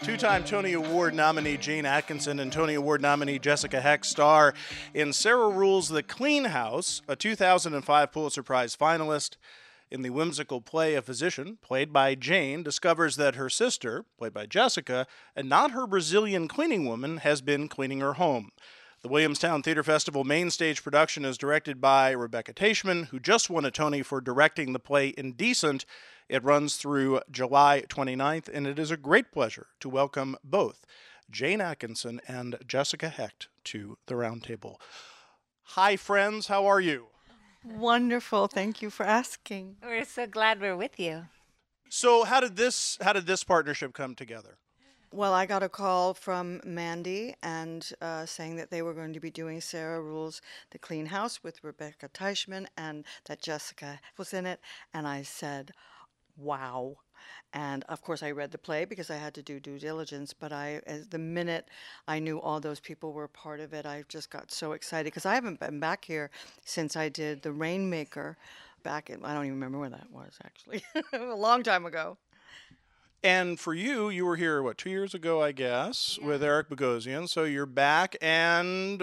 Two-time Tony Award nominee Jane Atkinson and Tony Award nominee Jessica Heck star in Sarah Rule's The Clean House, a 2005 Pulitzer Prize finalist. In the whimsical play, a physician, played by Jane, discovers that her sister, played by Jessica, and not her Brazilian cleaning woman, has been cleaning her home. The Williamstown Theater Festival main stage production is directed by Rebecca Teichman, who just won a Tony for directing the play Indecent. It runs through July 29th, and it is a great pleasure to welcome both Jane Atkinson and Jessica Hecht to the roundtable. Hi, friends. How are you? Wonderful. Thank you for asking. We're so glad we're with you. So, how did this partnership come together? Well, I got a call from Mandy and saying that they were going to be doing Sarah Rule's The Clean House with Rebecca Teichman and that Jessica was in it. And I said, wow. And of course, I read the play because I had to do due diligence. But the minute I knew all those people were part of it, I just got so excited because I haven't been back here since I did The Rainmaker back in, I don't even remember when that was actually, a long time ago. And for you, you were here, 2 years ago, I guess, with Eric Bogosian. So you're back, and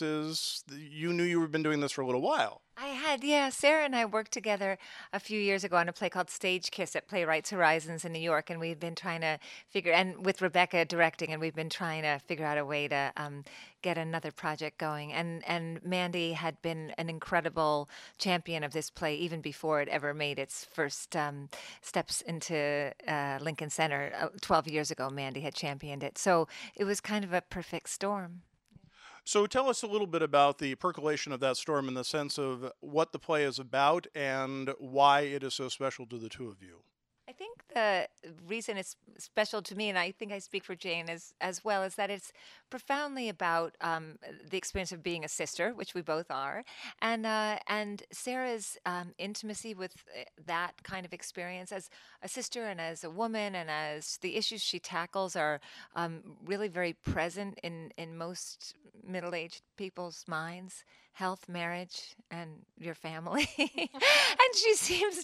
you knew you had been doing this for a little while. Sarah and I worked together a few years ago on a play called Stage Kiss at Playwrights Horizons in New York, and we've been trying to and with Rebecca directing, and we've been trying to figure out a way to get another project going. And Mandy had been an incredible champion of this play even before it ever made its first steps into Lincoln Center. 12 years ago, Mandy had championed it. So it was kind of a perfect storm. So tell us a little bit about the percolation of that storm in the sense of what the play is about and why it is so special to the two of you. I think the reason it's special to me, and I think I speak for Jane as well, is that it's profoundly about the experience of being a sister, which we both are, and Sarah's intimacy with that kind of experience as a sister and as a woman, and as the issues she tackles are really very present in most middle-aged people's minds. Health, marriage, and your family. And she seems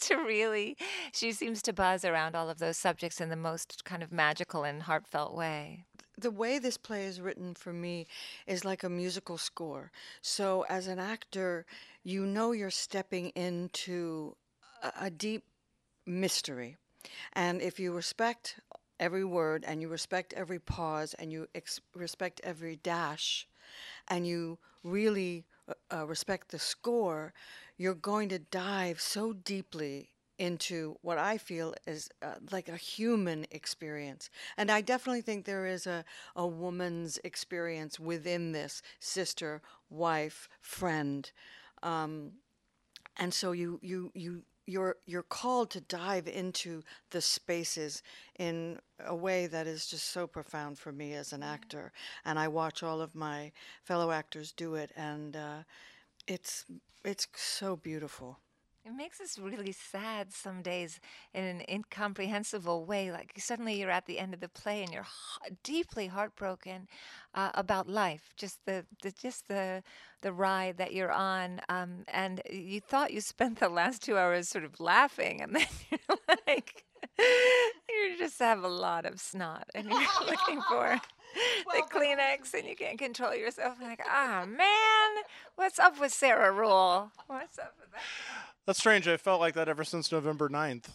to buzz around all of those subjects in the most kind of magical and heartfelt way. The way this play is written for me is like a musical score. So as an actor, you know you're stepping into a deep mystery. And if you respect every word and you respect every pause and you respect every dash and you really respect the score, you're going to dive so deeply into what I feel is like a human experience. And I definitely think there is a woman's experience within this: sister, wife, friend. And so you're called to dive into the spaces in a way that is just so profound for me as an actor. And I watch all of my fellow actors do it, and it's so beautiful. It makes us really sad some days in an incomprehensible way. Like suddenly you're at the end of the play and you're deeply heartbroken about life, just the ride that you're on, and you thought you spent the last 2 hours sort of laughing, and then you're like, you just have a lot of snot, and you're looking for the Kleenex, and you can't control yourself. Like, man, what's up with Sarah Rule? What's up with that? That's strange. I felt like that ever since November 9th.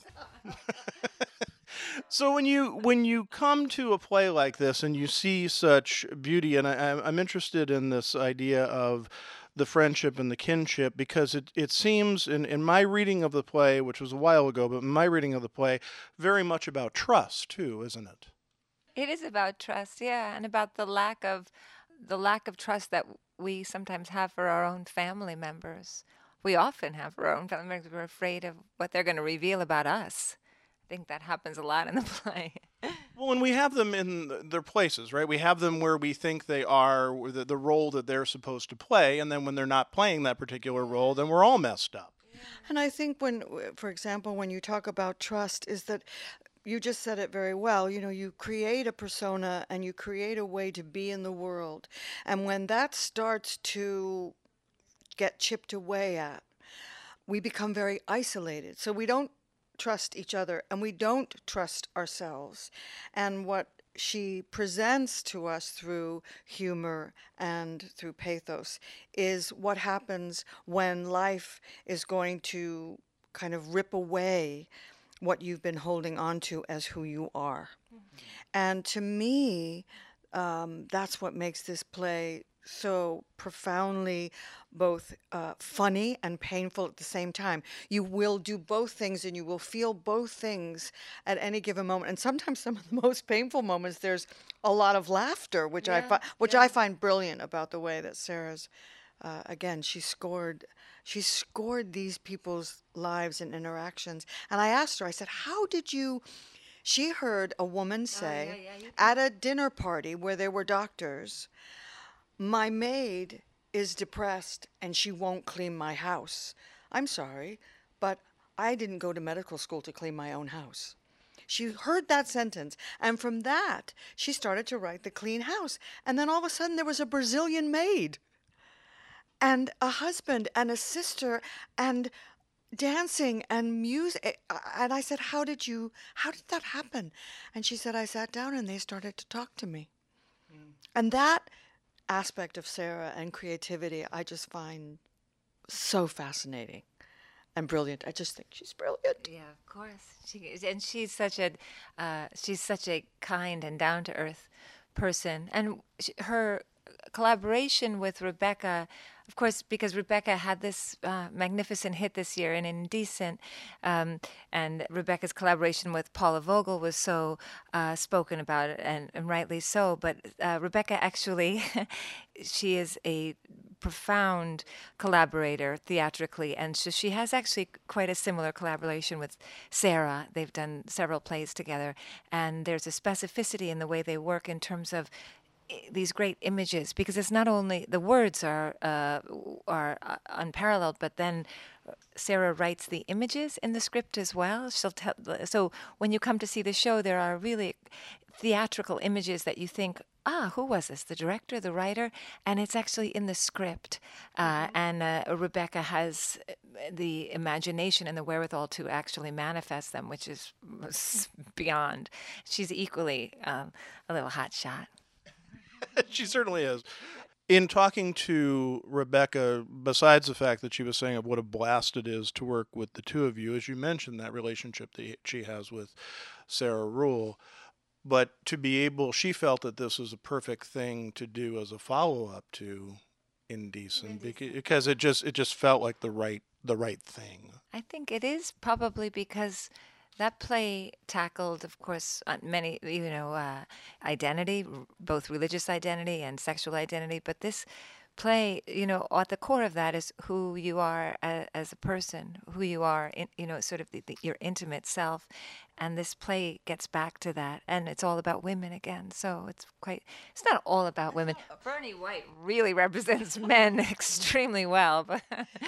So when you come to a play like this and you see such beauty, and I'm interested in this idea of the friendship and the kinship, because it seems in my reading of the play, which was a while ago, but in my reading of the play, very much about trust too, isn't it? It is about trust, yeah, and about the lack of trust that we sometimes have for our own family members. We often have for our own family members. We're afraid of what they're going to reveal about us. I think that happens a lot in the play. Well, and we have them in their places, right? We have them where we think they are the role that they're supposed to play, and then when they're not playing that particular role, then we're all messed up. And I think for example, when you talk about trust, is that you just said it very well. You know, you create a persona and you create a way to be in the world. And when that starts to get chipped away at, we become very isolated. So we don't trust each other and we don't trust ourselves. And what she presents to us through humor and through pathos is what happens when life is going to kind of rip away what you've been holding on to as who you are. And to me, that's what makes this play so profoundly both funny and painful at the same time. You will do both things and you will feel both things at any given moment. And sometimes some of the most painful moments, there's a lot of laughter, which I find brilliant about the way that Sarah's, again, she scored these people's lives and interactions. And I asked her, I said, how did you? She heard a woman say at a dinner party where there were doctors, my maid is depressed and she won't clean my house. I'm sorry, but I didn't go to medical school to clean my own house. She heard that sentence, and from that, she started to write The Clean House. And then all of a sudden, there was a Brazilian maid, and a husband, and a sister, and dancing and music. And I said, how did that happen? And she said, I sat down and they started to talk to me. And that aspect of Sarah and creativity, I just find so fascinating and brilliant. I just think she's brilliant. Yeah, of course. She is, and she's such a kind and down to earth person, and her collaboration with Rebecca, of course, because Rebecca had this magnificent hit this year in Indecent, and Rebecca's collaboration with Paula Vogel was so spoken about, and rightly so. But Rebecca actually, she is a profound collaborator theatrically, and so she has actually quite a similar collaboration with Sarah. They've done several plays together, and there's a specificity in the way they work in terms of these great images, because it's not only the words are unparalleled, but then Sarah writes the images in the script as well. She'll tell. So when you come to see the show, there are really theatrical images that you think, who was this? The director, the writer? And it's actually in the script. And Rebecca has the imagination and the wherewithal to actually manifest them, which is beyond. She's equally a little hot shot. She certainly is. In talking to Rebecca, besides the fact that she was saying of what a blast it is to work with the two of you, as you mentioned, that relationship that she has with Sarah Ruhl, but to be able, she felt that this was a perfect thing to do as a follow-up to Indecent, because it just felt like the right thing. I think it is probably because that play tackled, of course, many, identity, both religious identity and sexual identity. But this play, at the core of that is who you are as a person, who you are, sort of your intimate self. And this play gets back to that. And it's all about women again. So it's not all about women. Bernie White really represents men extremely well. But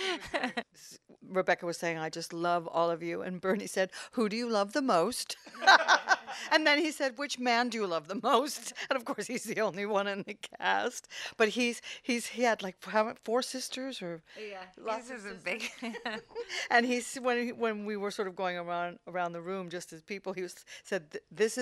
Rebecca was saying, I just love all of you. And Bernie said, who do you love the most? And then he said, which man do you love the most? And of course, he's the only one in the cast. But he had like 4 sisters or this is a big. And when we were sort of going around the room just as people, he said, this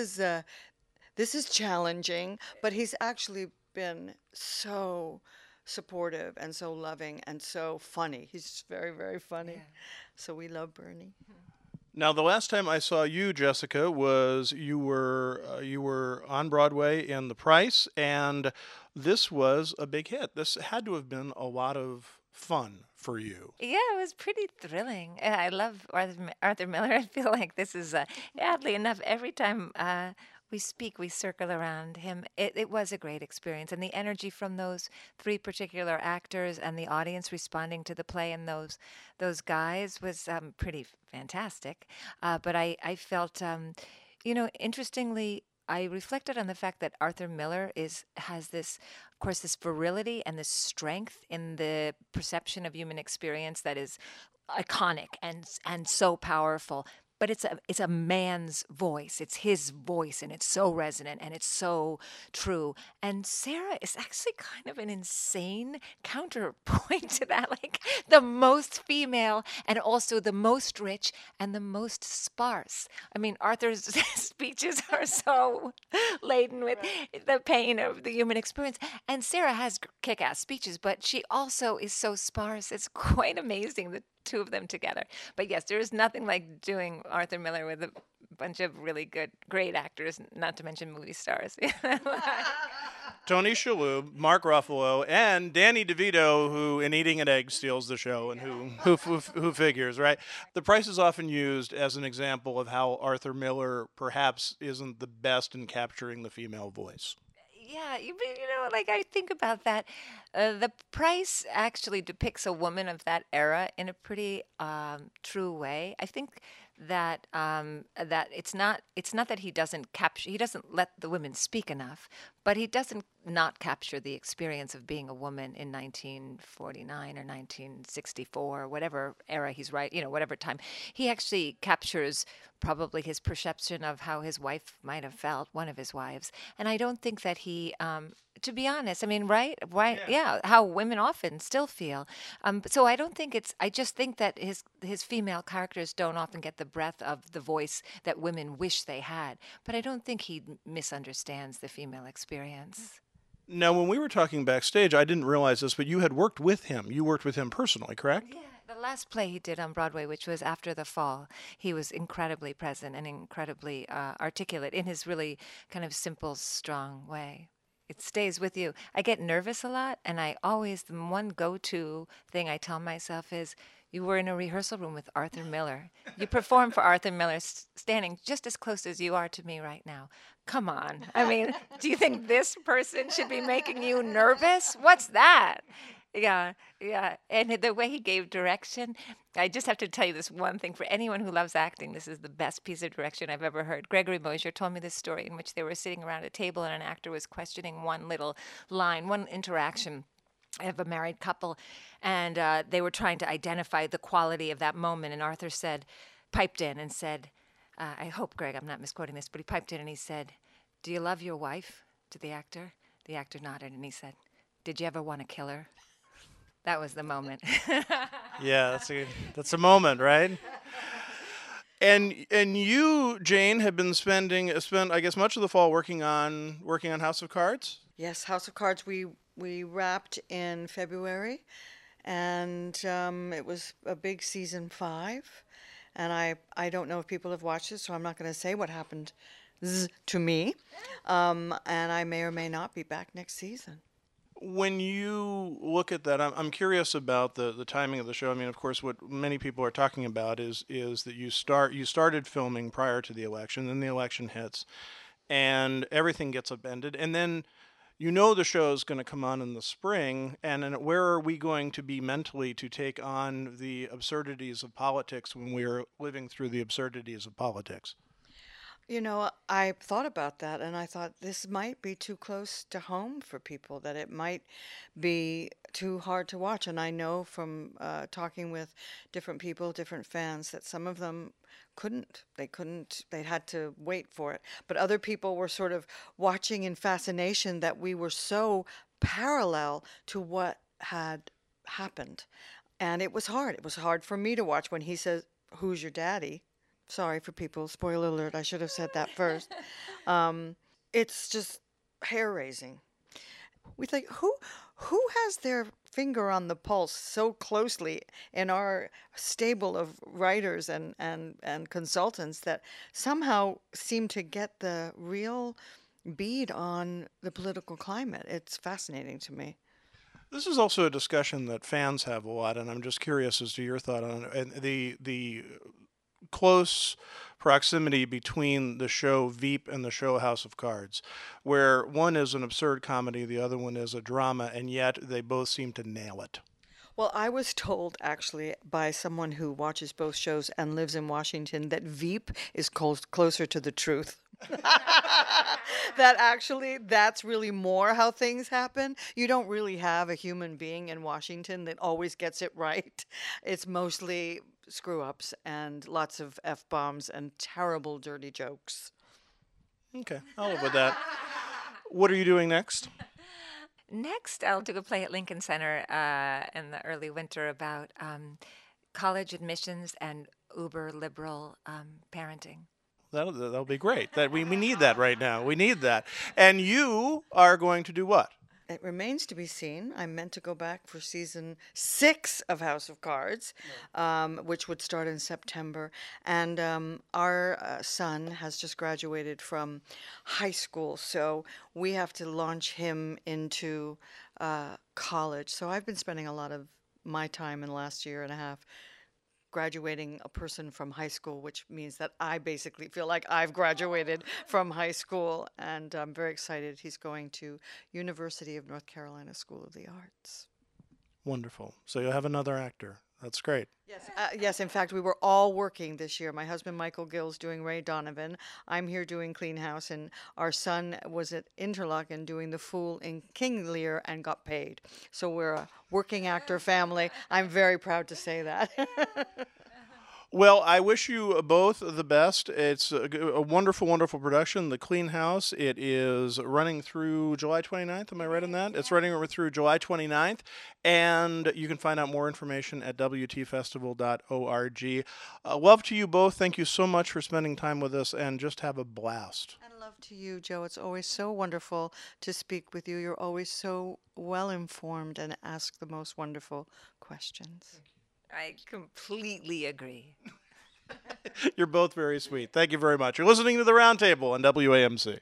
is challenging, but he's actually been so supportive and so loving and so funny. He's very, very funny. Yeah. So we love Bernie. Now, the last time I saw you, Jessica, was you were on Broadway in The Price, and this was a big hit. This had to have been a lot of fun for you. Yeah, it was pretty thrilling. I love Arthur Miller. I feel like this is, oddly enough, every time we speak, we circle around him. It was a great experience. And the energy from those 3 particular actors and the audience responding to the play and those guys was pretty fantastic. But I felt, interestingly, I reflected on the fact that Arthur Miller has this, of course, this virility and this strength in the perception of human experience that is iconic and so powerful. but it's a man's voice. It's his voice, and it's so resonant, and it's so true. And Sarah is actually kind of an insane counterpoint to that, like the most female and also the most rich and the most sparse. I mean, Arthur's speeches are so laden with the pain of the human experience, and Sarah has kick-ass speeches, but she also is so sparse. It's quite amazing, the two of them together. But yes, there is nothing like doing Arthur Miller with a bunch of really great actors, not to mention movie stars. Tony Shalhoub, Mark Ruffalo, and Danny DeVito, who in Eating an Egg steals the show, and who figures, right? The Price is often used as an example of how Arthur Miller perhaps isn't the best in capturing the female voice. Yeah, like I think about that. The Price actually depicts a woman of that era in a pretty true way. I think that it's not that he doesn't let the women speak enough, but he doesn't not capture the experience of being a woman in 1949 or 1964, whatever era he's whatever time. He actually captures probably his perception of how his wife might have felt, one of his wives. And I don't think that he, to be honest, I mean, right, yeah, how women often still feel. So I don't think I just think that his female characters don't often get the breadth of the voice that women wish they had. But I don't think he misunderstands the female experience. Now, when we were talking backstage, I didn't realize this, but you had worked with him. You worked with him personally, correct? Yeah. The last play he did on Broadway, which was After the Fall, he was incredibly present and incredibly articulate in his really kind of simple, strong way. It stays with you. I get nervous a lot, and the one go-to thing I tell myself is, you were in a rehearsal room with Arthur Miller. You performed for Arthur Miller standing just as close as you are to me right now. Come on. I mean, do you think this person should be making you nervous? What's that? Yeah. And the way he gave direction, I just have to tell you this one thing. For anyone who loves acting, this is the best piece of direction I've ever heard. Gregory Mosher told me this story in which they were sitting around a table and an actor was questioning one little line, one interaction of a married couple, and they were trying to identify the quality of that moment. And Arthur piped in and said, I hope, Greg, I'm not misquoting this, but he piped in and he said, "Do you love your wife?" to the actor. The actor nodded and he said, "Did you ever want to kill her?" That was the moment. Yeah, that's a moment, right? And you, Jane, have been spent I guess much of the fall working on House of Cards. Yes, House of Cards. We wrapped in February, and it was a big season 5. And I don't know if people have watched it, so I'm not going to say what happened to me. And I may or may not be back next season. When you look at that, I'm curious about the timing of the show. I mean, of course, what many people are talking about is that you started filming prior to the election, then the election hits, and everything gets upended, and then the show is going to come on in the spring, and then where are we going to be mentally to take on the absurdities of politics when we're living through the absurdities of politics? I thought about that, and I thought this might be too close to home for people, that it might be too hard to watch. And I know from talking with different people, different fans, that some of them couldn't. They had to wait for it. But other people were sort of watching in fascination that we were so parallel to what had happened. And it was hard. It was hard for me to watch when he says, "Who's your daddy?" Sorry for people. Spoiler alert. I should have said that first. It's just hair-raising. We think, who has their finger on the pulse so closely in our stable of writers and consultants that somehow seem to get the real bead on the political climate? It's fascinating to me. This is also a discussion that fans have a lot, and I'm just curious as to your thought on it. And the close proximity between the show Veep and the show House of Cards, where one is an absurd comedy, the other one is a drama, and yet they both seem to nail it. Well, I was told actually by someone who watches both shows and lives in Washington that Veep is closer to the truth. That actually, that's really more how things happen. You don't really have a human being in Washington that always gets it right. It's mostly screw ups and lots of F bombs and terrible dirty jokes. Okay, I'll live with that. What are you doing next? Next, I'll do a play at Lincoln Center in the early winter about college admissions and uber liberal parenting. That'll be great. That we need that right now. We need that. And you are going to do what? It remains to be seen. I'm meant to go back for season 6 of House of Cards, which would start in September. And our son has just graduated from high school, so we have to launch him into college. So I've been spending a lot of my time in the last year and a half graduating a person from high school, which means that I basically feel like I've graduated from high school, and I'm very excited. He's going to University of North Carolina School of the Arts. Wonderful. So you'll have another actor. That's great. Yes, in fact, we were all working this year. My husband, Michael Gill's, doing Ray Donovan. I'm here doing Clean House, and our son was at Interlochen doing The Fool in King Lear and got paid. So we're a working actor family. I'm very proud to say that. Well, I wish you both the best. It's a wonderful, wonderful production, The Clean House. It is running through July 29th. Am I right in that? It's running through July 29th. And you can find out more information at wtfestival.org. Love to you both. Thank you so much for spending time with us, and just have a blast. And love to you, Joe. It's always so wonderful to speak with you. You're always so well informed and ask the most wonderful questions. I completely agree. You're both very sweet. Thank you very much. You're listening to The Roundtable on WAMC.